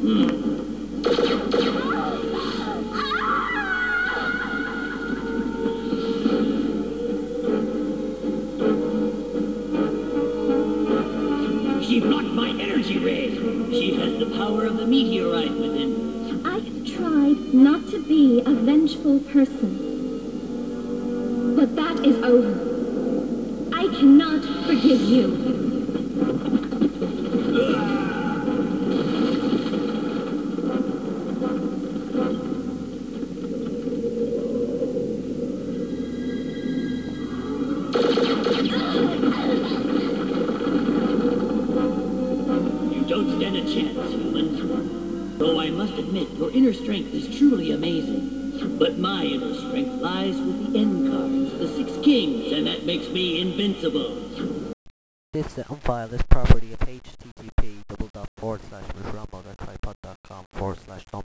She blocked my energy ray. She has the power of the meteorite within. I have tried not to be a vengeful person. But that is over. I cannot forgive you. You don't stand a chance, human. Though I must admit, your inner strength is truly amazing. But my inner strength lies with the end cards, the 6 kings, and that makes me invincible. This sound file is property of http://rumble.tripod.com/rumble